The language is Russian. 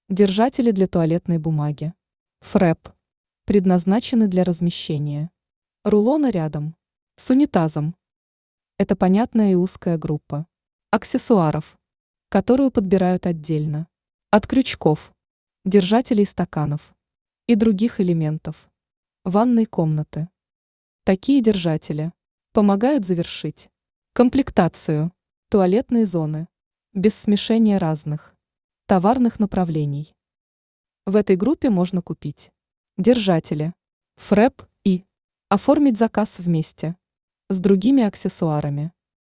Держатели для туалетной бумаги. ФРЭП. Предназначены для размещения рулона рядом с унитазом. Это понятная и узкая группа аксессуаров, которую подбирают отдельно от крючков, держателей стаканов и других элементов ванной комнаты. Такие держатели помогают завершить комплектацию туалетной зоны без смешения разных товарных направлений. В этой группе можно купить держатели, ФРЭП и оформить заказ вместе с другими аксессуарами.